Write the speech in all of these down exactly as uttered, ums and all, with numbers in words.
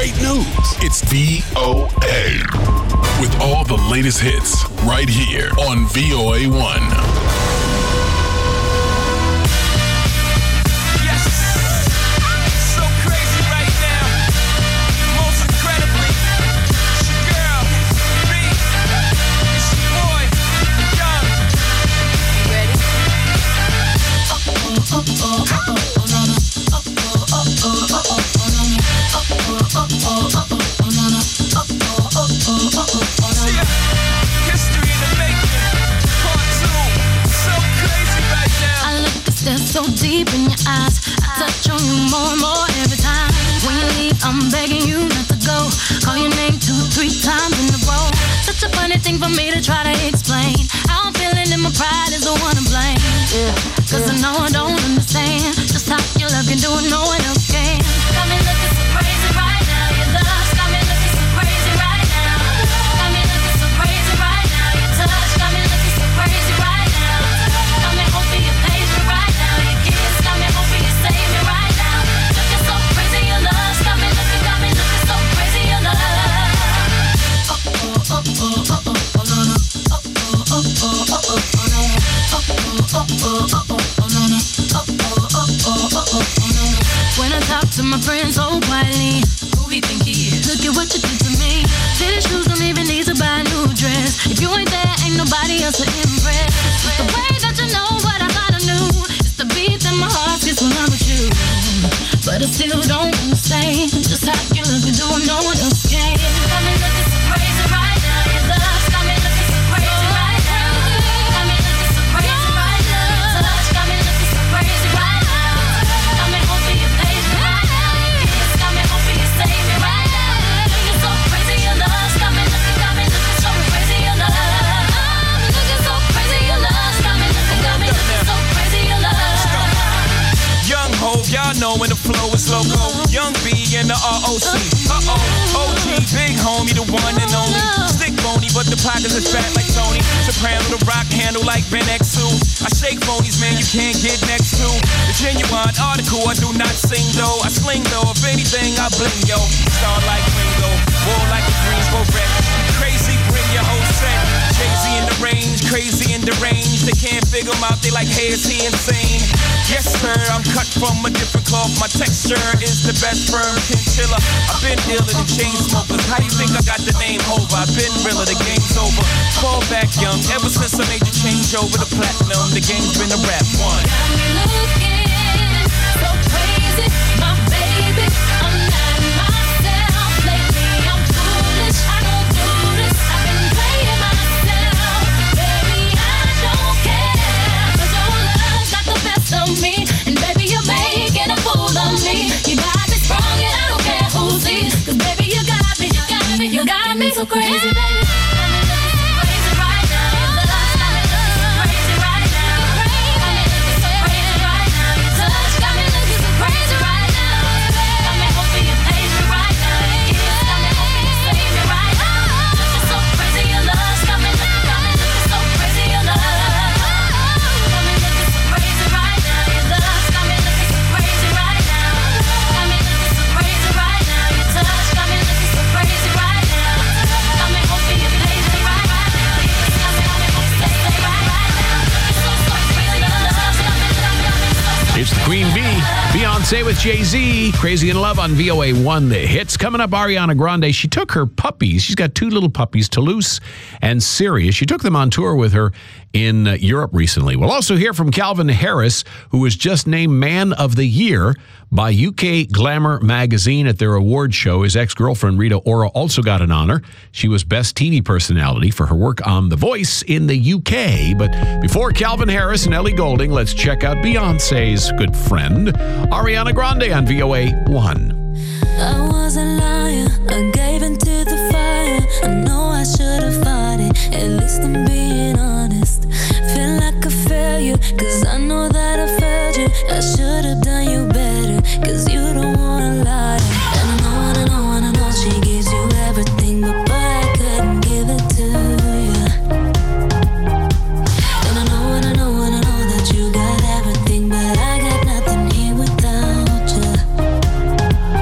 great news. It's V O A. With all the latest hits right here on V O A one. So deep in your eyes, I touch on you more and more every time. When you leave, I'm begging you not to go. Call your name two, three times in a row. Such a funny thing for me to try to explain. How I'm feeling and my pride is the one to blame. Yeah, cause I know I don't understand just how your love can do it, no one else can. Got me looking so crazy right now. Your love's got me looking so crazy right now. Got me looking so crazy right now. Your touch got me looking so crazy right now. Got me hoping you page me right now. Your kiss got me hoping you save me right now. Looking so crazy, your love's got me looking, got me looking so crazy, your love. Oh oh oh oh oh oh oh no no. Oh oh oh oh oh oh oh no. Oh oh oh oh oh oh no no. Oh oh oh oh oh oh no. When I talk to my friends so quietly, who we think he is? Look at what you did to me. Fitted shoes don't even need to buy a new dress. If you ain't there, ain't nobody else to impress. It's the way that you know what I thought I knew. It's the beat that my heart gets when I'm with you. But I still don't understand just how you look and do what no one else can. Got me looking so crazy right now. Your love's got me looking so crazy right now. Got me looking so crazy right now. Your touch got me looking so crazy right now. Got me hoping you page me right now. Your kiss got me hoping you save me right now. Looking so crazy, your love's got me looking, got me looking so crazy, your love. I'm looking so crazy, your love's got me looking, got me looking so crazy, your love. Young Hope, y'all know when the flow is loco. Young B and the R O C. Uh-oh, O G, big homie, the one and only. Stick bony, but the pockets is fat like Tony. Soprano, the rock handle like Ben X two. I shake phonies, man, you can't get next to. The genuine article, I do not sing though. I sling though, if anything, I bling yo. Star like Ringo, war like a Greensboro wreck. Crazy, bring your whole set. Jay-Z in the range, crazy in the range. They can't figure him out, they like, hey, is he insane? Yes, sir, I'm cut from a different cloth. My texture is the best firm chinchilla. I've been dealer than chain smokers. How do you think I got the name Hova? I've been realer, the game's over. Fall back young, ever since I made the change over to platinum. The game's been a rap one. Got me looking so crazy, my baby. I'm not myself lately. I'm foolish, I don't do this. I've been playing myself, baby. I don't care, 'cause your love got the best of me, and baby you're making a fool of me. You got me strong and I don't care who sees, 'cause baby you got me, you got me, you got me so crazy, baby. It's the Queen Bee, Beyonce with Jay-Z, Crazy in Love on V O A one. The hits coming up. Ariana Grande, she took her puppies. She's got two little puppies, Toulouse and Sirius. She took them on tour with her in uh, Europe recently. We'll also hear from Calvin Harris, who was just named Man of the Year by U K Glamour magazine at their award show. His ex-girlfriend, Rita Ora, also got an honor. She was Best T V Personality for her work on The Voice in the U K. But before Calvin Harris and Ellie Goulding, let's check out Beyonce's good friend, Ariana Grande on V O A one. I was a liar, I gave into the fire. I know I should have fought it, at least I'm being honest. Feel like a failure, 'cause I know that I failed you. I should have done you better, 'cause you don't wanna lie. And I know, and I know, and I know she gives you everything, but boy, I couldn't give it to you. And I know, and I know, and I know that you got everything, but I got nothing here without you.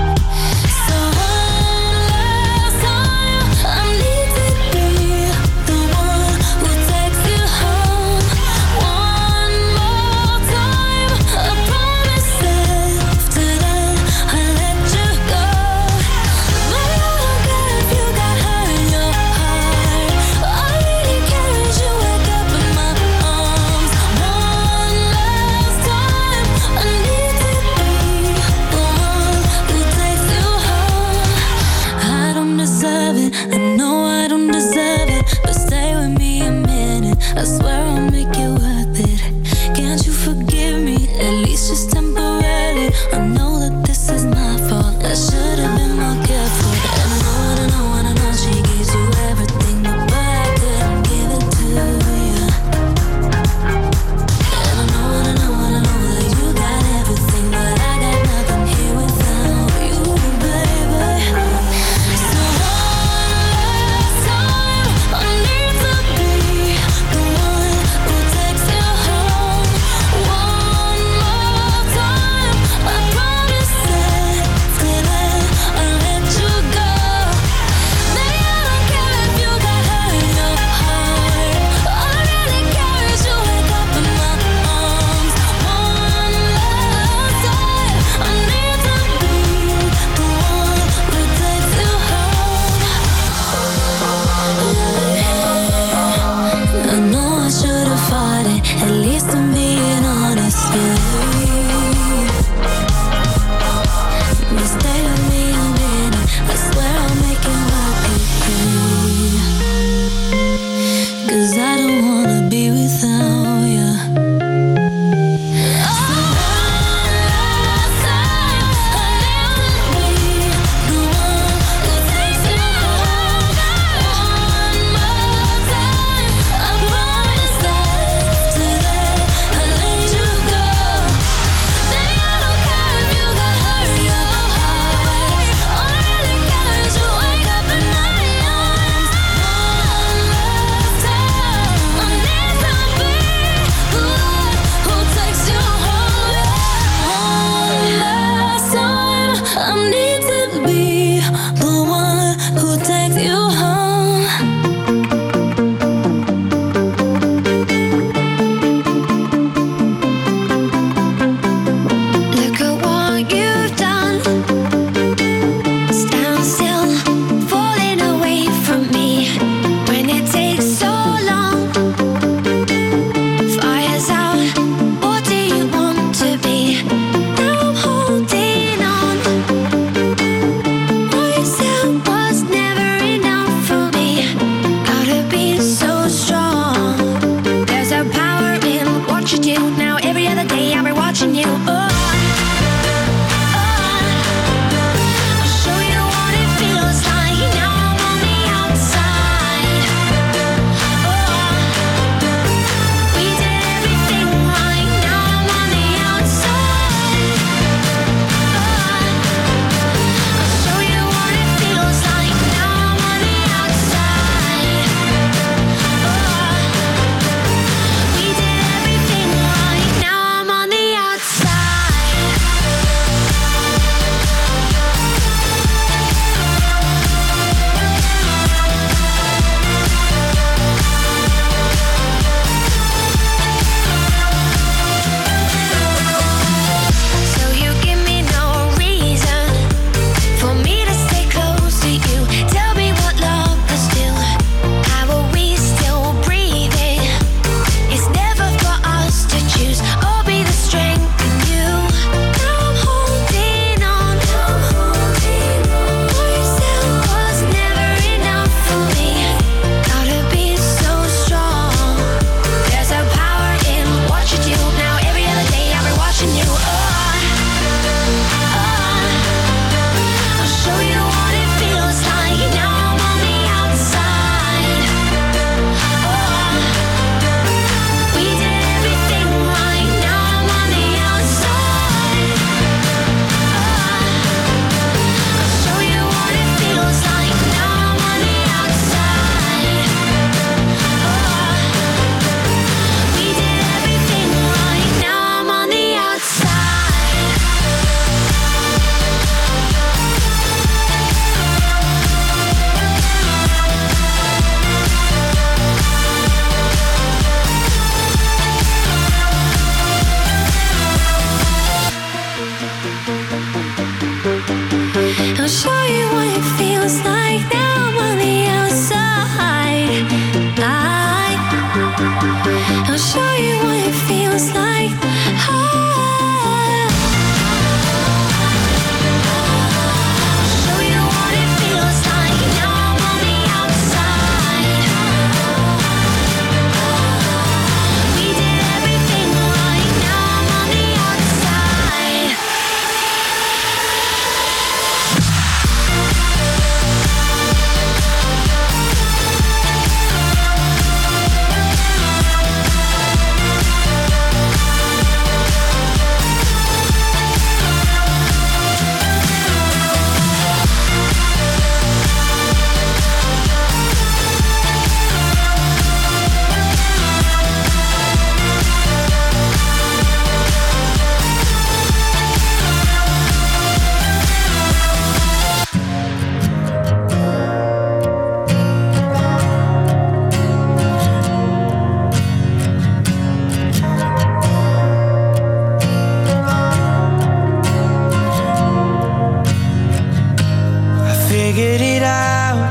figured it out.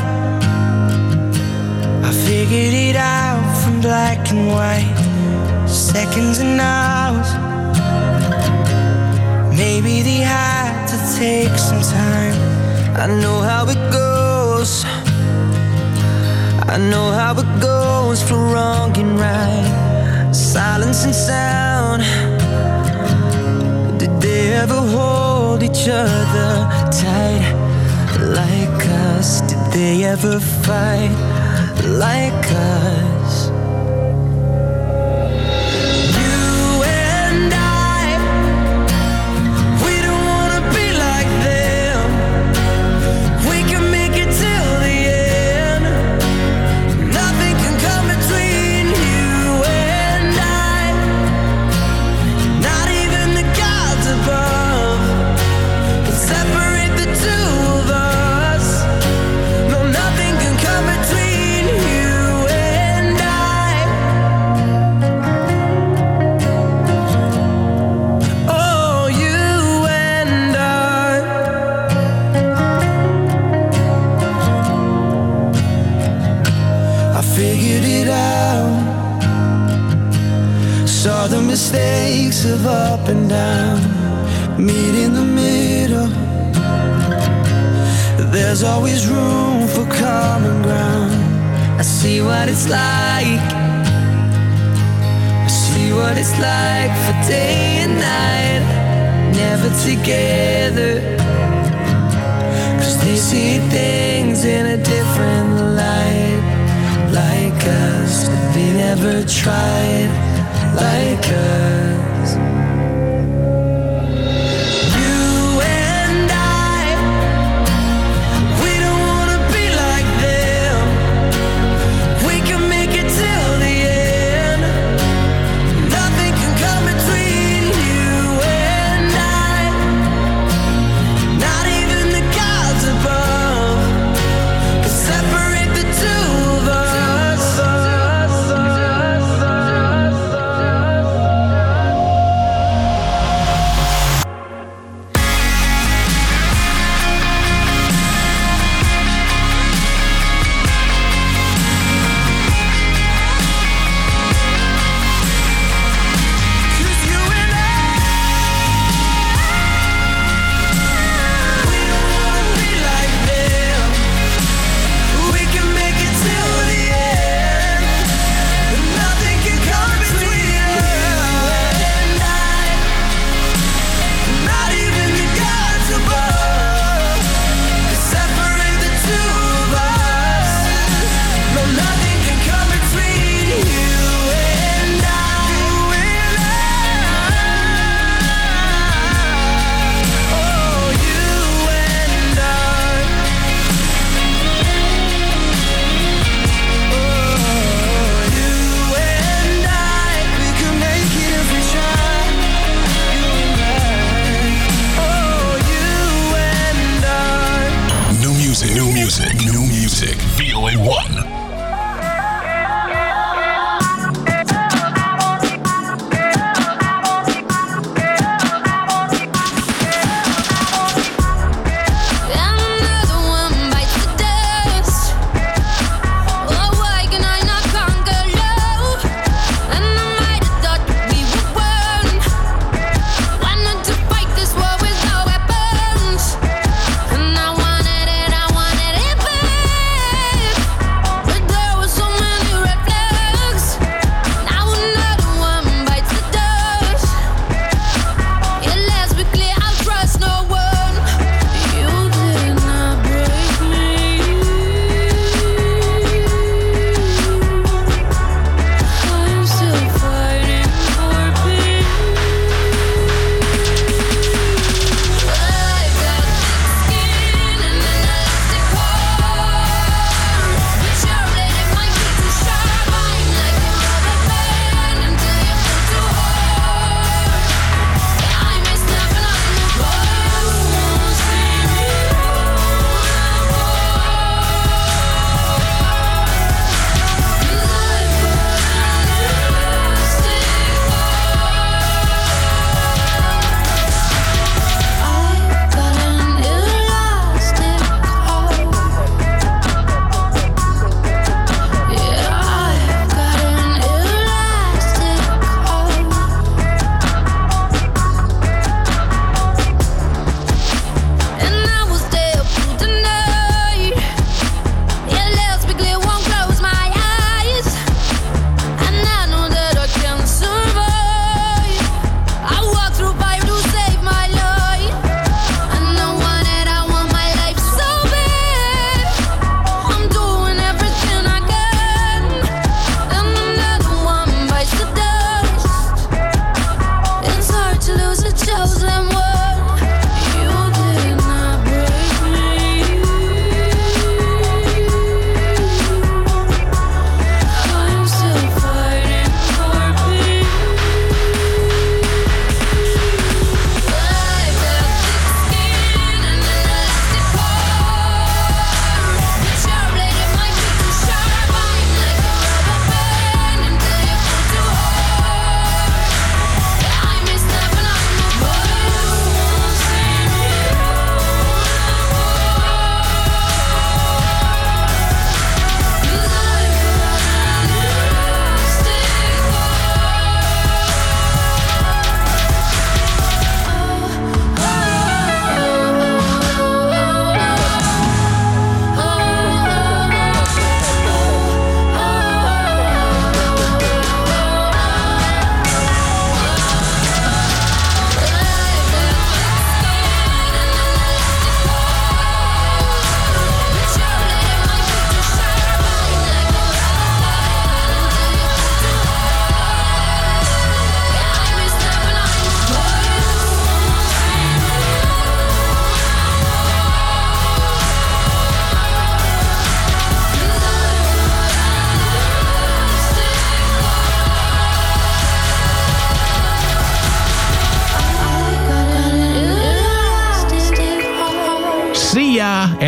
I figured it out from black and white, seconds and hours. Maybe they had to take some time. I know how it goes. I know how it goes for wrong and right. Silence and sound. Did they ever hold each other tight like us? Did they ever fight like us? You and I, we don't wanna be like them. We can make it till the end. Nothing can come between you and I. Not even the gods above can separate the two of us. No, nothing can come between you and I. Oh, you and I. I figured it out. Saw the mistakes of up and down. Meet in the middle. There's always room for common ground. I see what it's like. I see what it's like for day and night. Never together. 'Cause they see things in a different light. Like us, they never tried like us. You and I, we don't wanna be like them. We can make it till the end. Nothing can come between you and I. Not even the gods above can separate the two of us. New music, new music, V O A one. Another one bites the dust. Oh, why can I not conquer love? And I might have thought that we would win. Why not to fight this war with no weapons? And I wanted it, I wanted it bad.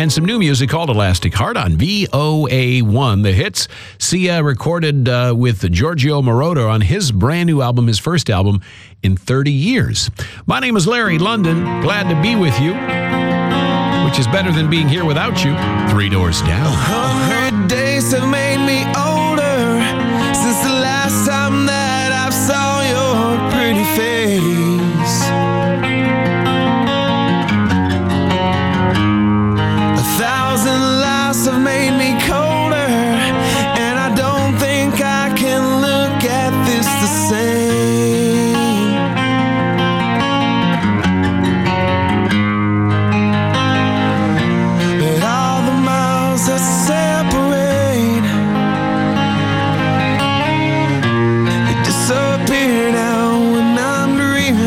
and some new music called Elastic Heart on V O A one. The hits, Sia recorded uh, with Giorgio Moroder on his brand new album, his first album in thirty years. My name is Larry London. Glad to be with you, which is better than being here without you. Three doors down. A hundred days have made me older since the last time that I saw your pretty face. A thousand lives have made me colder, and I don't think I can look at this the same. But all the miles that separate, they disappear now when I'm dreaming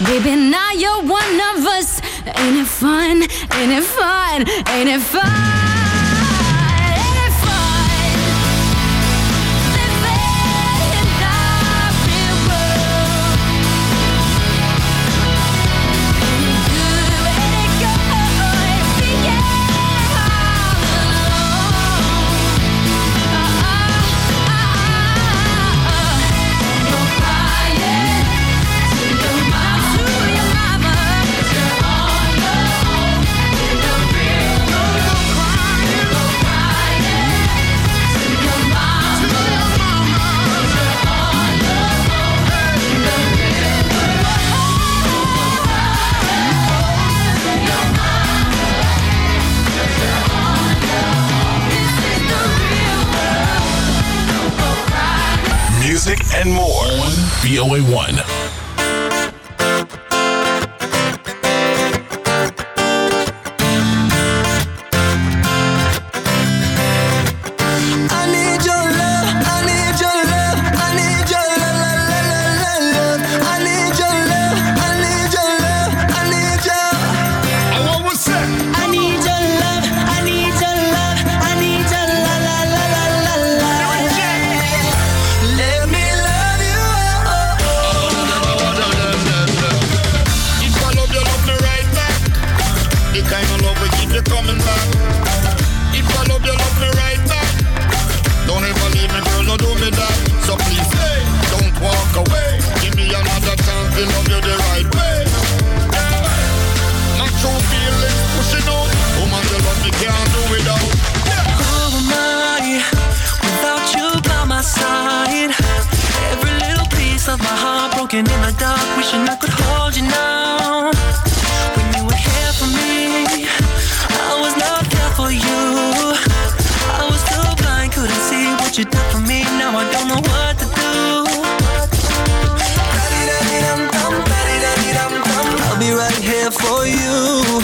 Baby, now you're one of us. Ain't it fun? Ain't it fun? Ain't it fun? Ain't it fun? Living in our real world. Ain't it good? Ain't it good? Being all alone. Uh, uh, uh, uh. You're crying to your mama. To your mama. You're on your own. In the real world. You're crying. You're crying to your mama. To your mama. You're on your own. In the real world. You're crying to your mama. You're on your own. This is the real world. Don't go crying. Music and more on V O A one. I need your love, I need your love, I need your love, love, love, love, love. I need your love, I need your love, I need your. I need your love, I need your love, I need your la la la la la la. Let me love you. If I love you, love me right back. The kind of love we keep you coming back. If I love you, love me right back. Don't ever leave me, girl, no do me that. So please, hey, don't walk away. Give me another chance to love you the right way. Yeah. My true feelings pushing out. Woman, you love me, can't do without. Yeah. Who am I without you by my side? Every little piece of my heart broken in the dark. Wishing I could hold you now. When you were here for me, I was not there for you. I was too blind, couldn't see what you did for me. Now I don't know what to do. I'll be right here for you.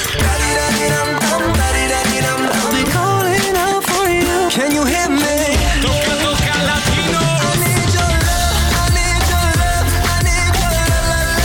I'll be calling out for you. Can you hear me? Toca, toca latino. I need your love, I need your love, I need your love,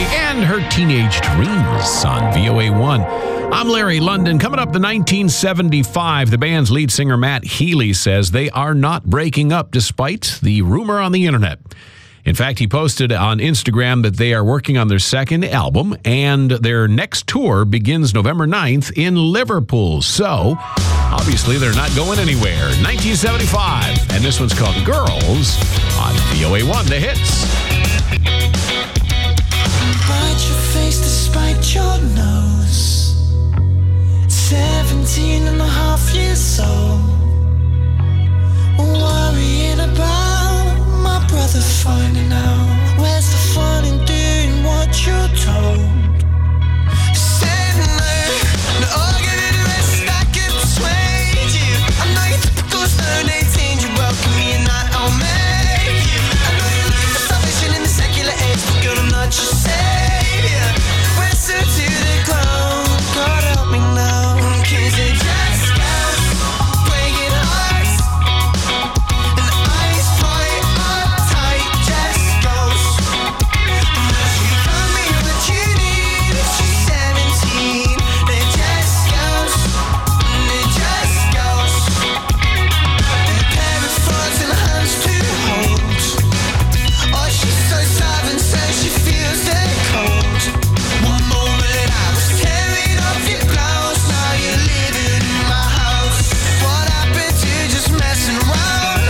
and Her Teenage Dreams on V O A one. I'm Larry London. Coming up, the nineteen seventy-five, the band's lead singer Matt Healy says they are not breaking up despite the rumor on the internet. In fact, he posted on Instagram that they are working on their second album, and their next tour begins November ninth in Liverpool. So, obviously, they're not going anywhere. nineteen seventy-five, and this one's called Girls on V O A one, The Hits. Hide your face despite your nose. Seventeen and a half years old. Worrying about my brother finding out. Where's the fun in doing what you're told? Said no, no, I'll give you the rest I can persuade you. I'm not your typical stone eighteen, you welcome me and I, I'll make you. I know you're looking for salvation in the secular age, but girl, I'm not your savior. Wrestle to the ground, God help me now, 'cause it just goes breaking hearts. And eyes wide up tight, just goes. She told me what you need if she's seventeen. It just goes, it just goes. A pair of thoughts and hands to hold. Oh, she's so stubborn, says she feels the cold. One moment I was tearing off your clothes, now you're living in my house. What happened to just messing around?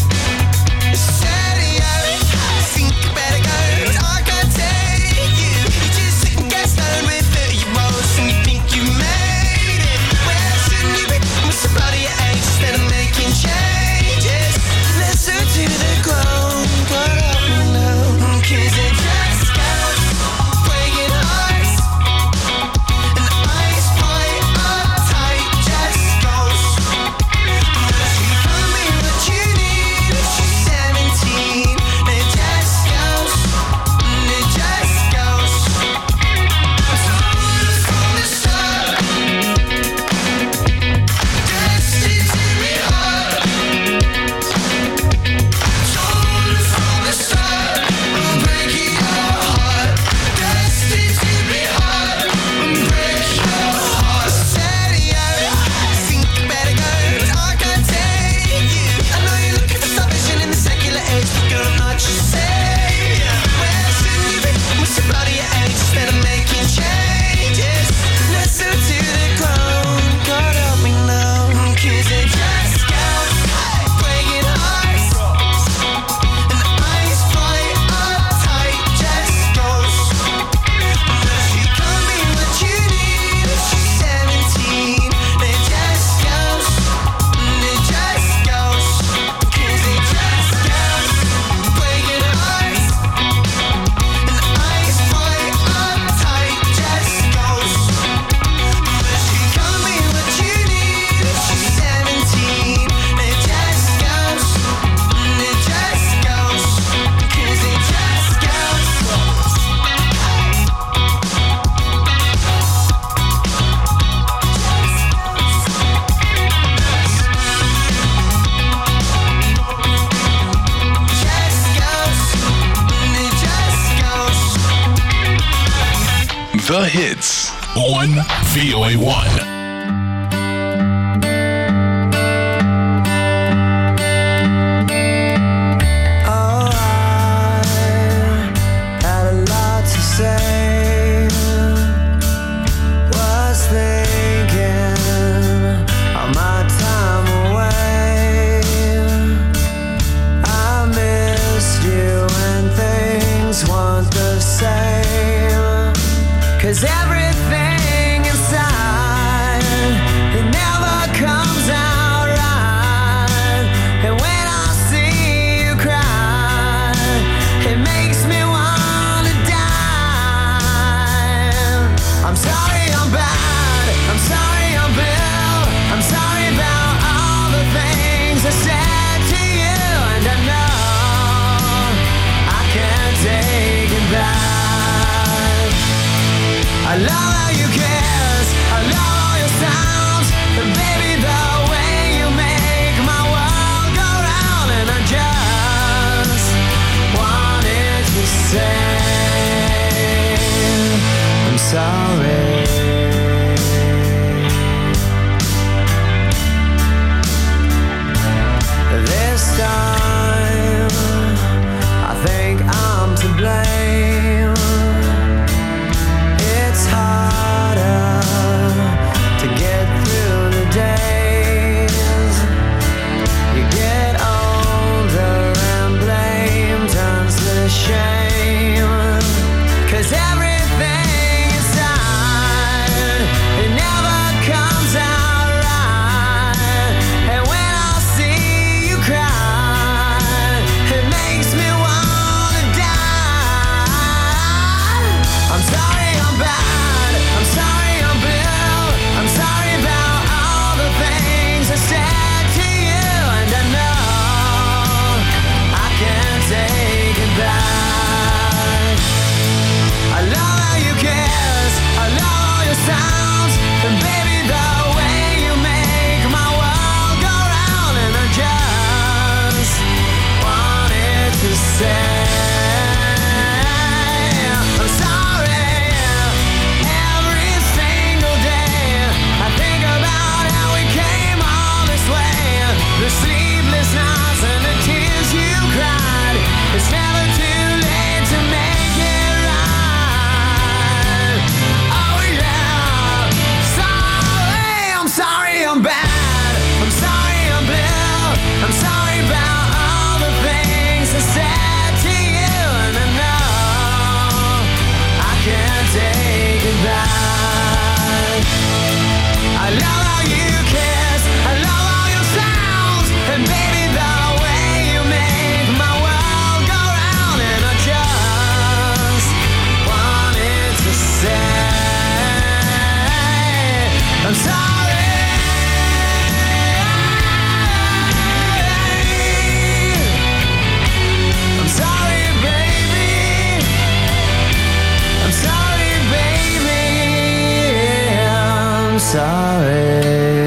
Said yeah, I think I better go. I can't take you. You just sit and get stoned with thirty rolls and you think you made it. Where shouldn't you be with somebody your age instead of making changes? Listen to the ground, God help me now, 'cause it just goes breaking hearts. And eyes wide up tight, just goes. She told me what you need if she's seventeen. It just goes, it just goes. Told her from the start, destined to be hard. Told her from the start, I'm breaking your heart. Destined to be hard, I'm breaking your heart. Said yeah, I think I better go. I can't take you. I know you're looking for salvation in the secular age, but girl, I'm not your savior. Where shouldn't you be with somebody your age instead of making changes? Listen to the ground, God help me now, 'cause it just goes breaking hearts. And eyes wide up tight, just goes. She told me what you need if she's seventeen. It just goes, it just goes, 'cause it just goes breaking hearts. And eyes wide up tight, just goes. She told me what you need if she's seventeen. It just goes, it just goes, 'cause it just goes. Just goes, it just goes. The Hits on V O A one. Oh, I had a lot to say. Was thinking of my time away. I missed you when things weren't the same. 'Cause everything inside, it never comes out right. And when I see you cry, it makes me wanna die. I'm sorry I'm bad, I'm sorry I'm Bill. I'm sorry about all the things I said to you. And I know I can't take it back. I love how you kiss, I love all your sounds, and baby the way you make my world go round. And I just wanted to say sorry.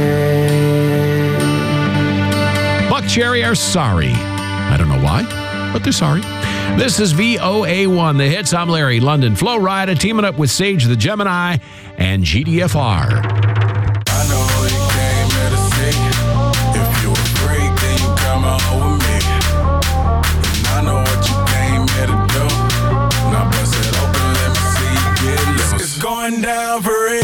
Buck Cherry are sorry. I don't know why, but they're sorry. This is V O A one, the hits. I'm Larry London. Flo Rida teaming up with Sage the Gemini and G D F R. I know you came here to see. If you a freak, then you come on with me. And I know what you came here to do. Now bust it open, let me see you get loose. It's going down for real.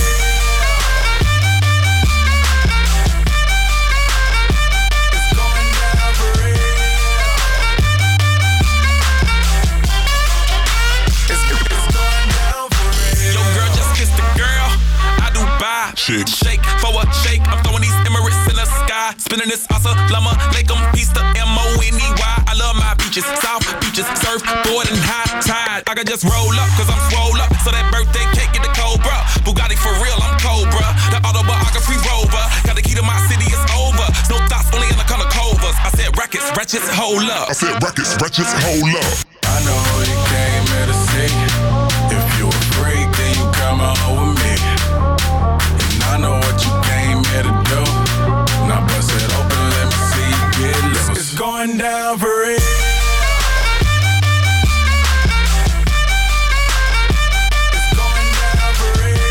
Shake. Shake for a shake. I'm throwing these Emirates in the sky. Spinning this Asalama, make them piece the M O N E Y. I love my beaches, south beaches, surfboard and high tide. I can just roll up, cause I'm swole up. So that birthday cake get the Cobra. Bugatti for real, I'm Cobra. The autobiography rover. Got the key to my city, it's over. No thoughts, only in the color covers. I said rackets, wretches, hold up. I said rackets, wretches, hold up. I know you came here to see. If you a freak, then you come on with me. I know what you came here to do. Now bust it open, let me see you get loose. It's going down for real. It's going down for real.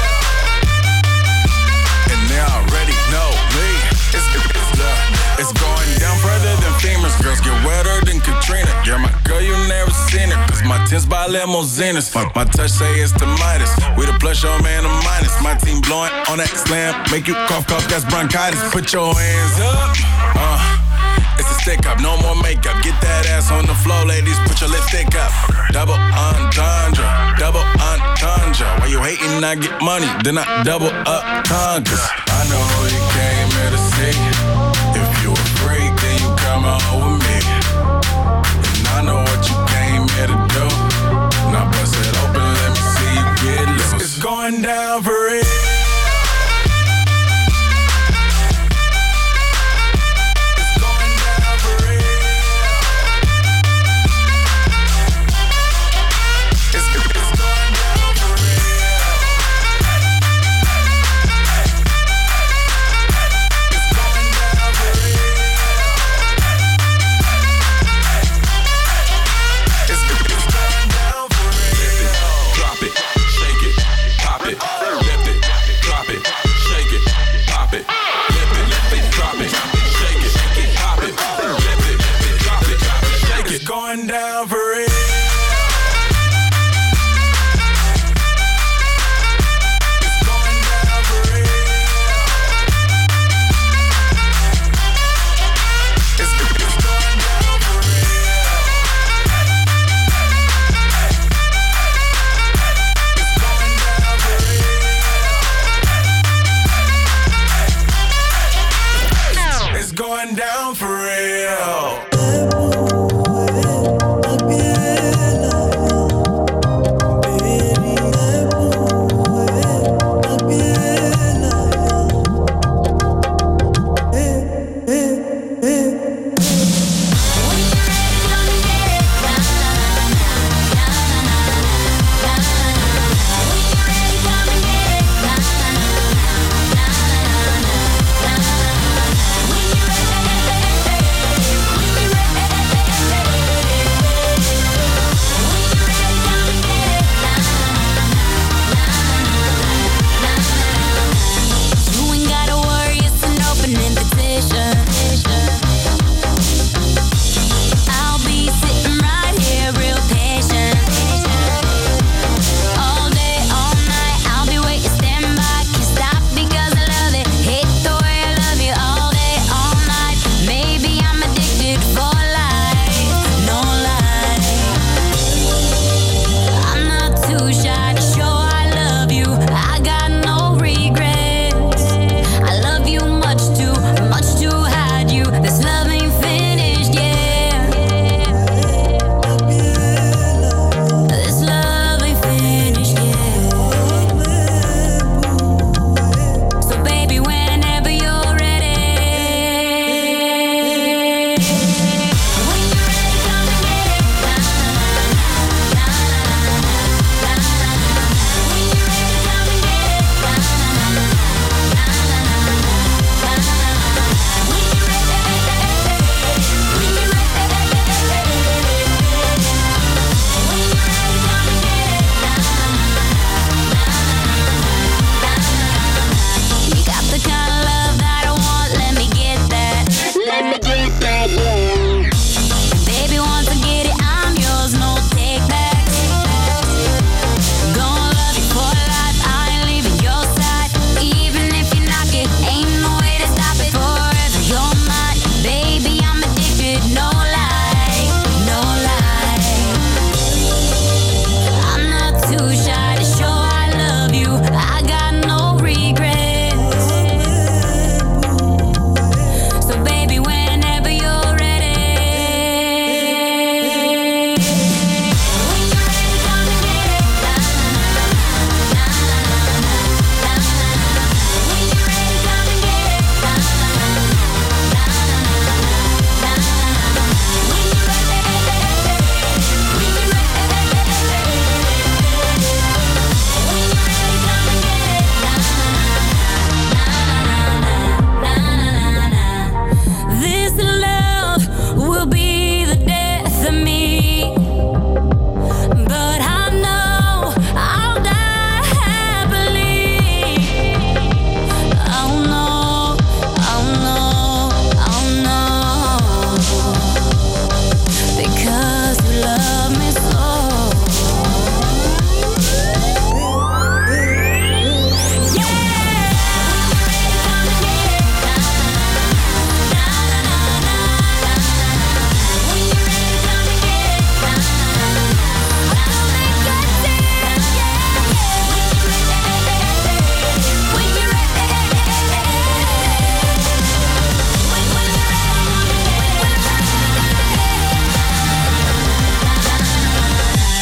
And they already know me. It's, it's, uh, it's going down further than famous girls. Get wetter than Katrina. Yeah, my girl, you never seen it. Cause my tins by limousines. My, my touch say it's the Midas. We the plus, your man, a minus. My team blowing on that slam. Make you cough, cough, that's bronchitis. Put your hands up. Uh, it's a stick up, no more makeup. Get that ass on the floor, ladies. Put your lipstick up. Double entendre, double entendre. Why you hating? I get money, then I double up conquers. I know you came here to see. If you a freak, then you come on with me. And I know what you came here to do. Now bust it open, let me see you get loose. It's going down for real. It's going down for real. It's, it's going down for real. It's going down for real.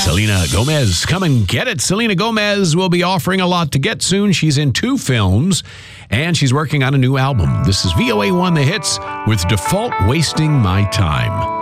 Selena Gomez. Come and get it. Selena Gomez will be offering a lot to get soon. She's in two films, and she's working on a new album. This is V O A one The Hits with Default Wasting My Time.